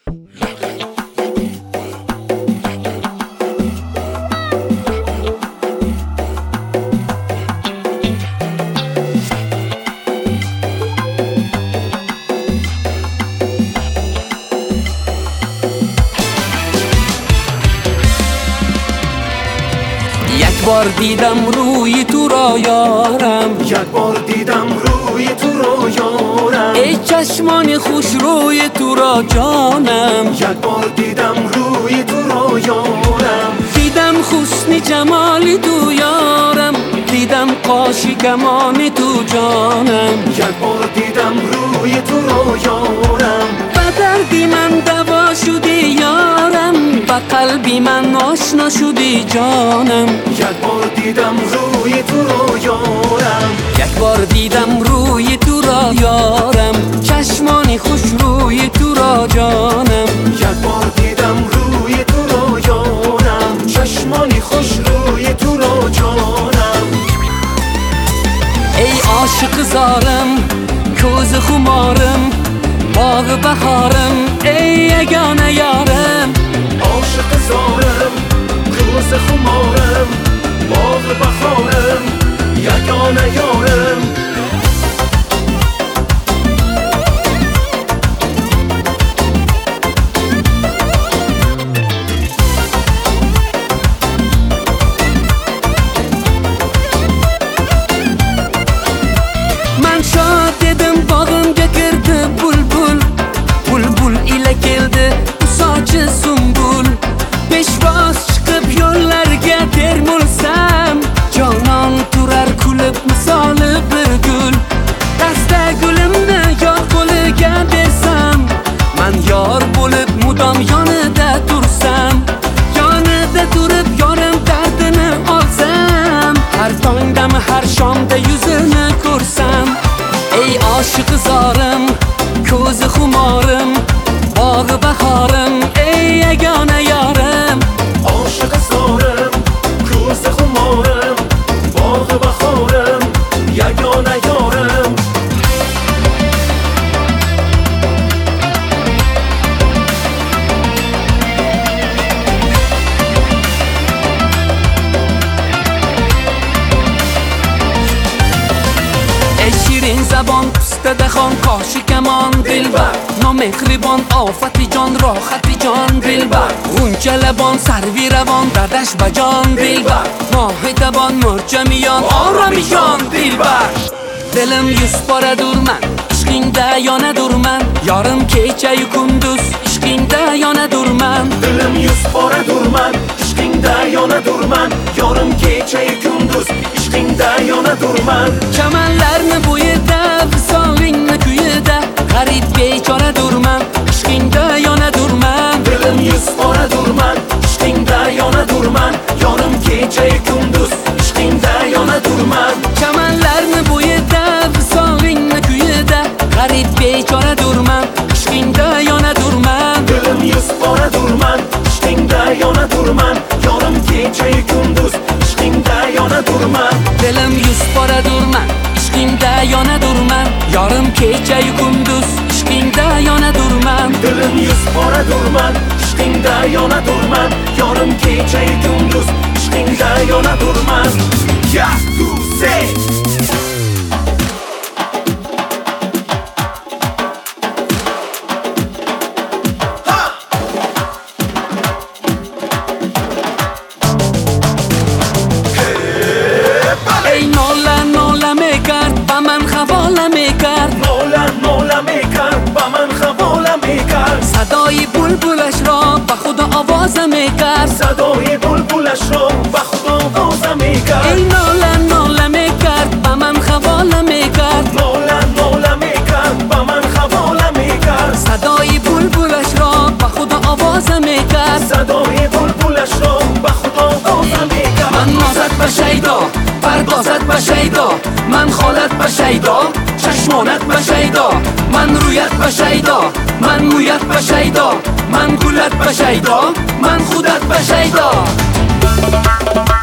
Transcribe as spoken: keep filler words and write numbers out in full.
یک بار دیدم روی تو را یارم، یک بار دیدم روی تو را یارم، ای چشمان خوش روی تو را جانم. یک بار دیدم روی تو را یارم، دیدم حسن جمالی تو یارم، دیدم قاشی کمانی تو جانم. یک بار دیدم روی تو را یارم، به دردی من دوا شدی یارم، به قلبی من آشنا شدی جانم. یک بار دیدم روی تو را یارم، یک بار دیدم روی تو را یارم، چشمانی خوش روی تو را جانم. یک بار دیدم روی تو را یارم، چشمانی خوش روی تو را جانم. ای عاشق زارم، کوز خمارم، باغ بهارم، ای یگانه یارم. عاشق زارم، کوز خمارم، باغ بهارم، یگانه یارم. من şad dedim bağımga girdi bulbul, bulbul ile geldi bu saçı sumbul. Peşvaz çıkıp yollarga termulsam, canan turar kulib misoli bir gul. Dasta gulimni yor qo'liga bersam, man yor bo'lib mudom yonida tursam, yonida turib yorim dardini olsam, har tongdam har shomda yuzini ko'rsam. ای عاشق زارم، کوز خمارم، باغ بهارم، ای یگانه یارم. عاشق زارم، کوز خمارم، باغ بهارم، یگانه یارم. ای شیرین زبان پوست دخان کاشی کمان دلبر، نامهربان آفتی جان راحتی جان دلبر. غنچه لبان سروی روان دردش بجان دلبر، ماه تبان مرچه میان آرامی جان دلبر. دلم yüz para durman, ishqingda yana durman, yorim kecha-yu kunduz ishqingda yana durman. Dilim yuz pora durman, ishqingda yana durman, yorim kecha-yu kunduz ishqingda yana durman. Chamanlarni bo'yida, visolingni kuyida, g'arib bechora durman, ishqingda yana durman. Dilim yuz pora durman, ishqingda yana durman, yorim kecha-yu kunduz ishqingda yana durman. Chamanlarni bo'yida, visolingni kuyida, g'arib bechora durman, ishqingda yana durman. Dilim yuz pora durman, ishqingda yana durman, yorim kecha-yu kunduz ishqingda yana durman. Dilim yuz pora durman, ishqingda yana durman, yorim kecha-yu kunduz ishqingda yana durman. Dilim yuz pora durman, ishqingda yana durman, yorim kecha-yu kunduz ishqingda yana durman. Just to say ای ناله ناله میکرد با من خواله میکرد، ناله ناله میکرد با من خواله میکرد، صدای بلبلش را به خدا آواز میکرد، صدای بلبلش را به خدا آواز میکرد. ای ناله ناله میکرد با من خواله میکرد، ناله ناله میکرد با من خواله میکرد، صدای بلبلش را به خدا آواز میکرد، صدای بلبلش را به خدا آواز میکرد. من نازت به شیدا، پردازت به شیدا، من خالت به شیدا، چشمانت به شیدا، من رویت به شیدا، من مویت به شیدا، من گلت به شیدا، من خودت به شیدا.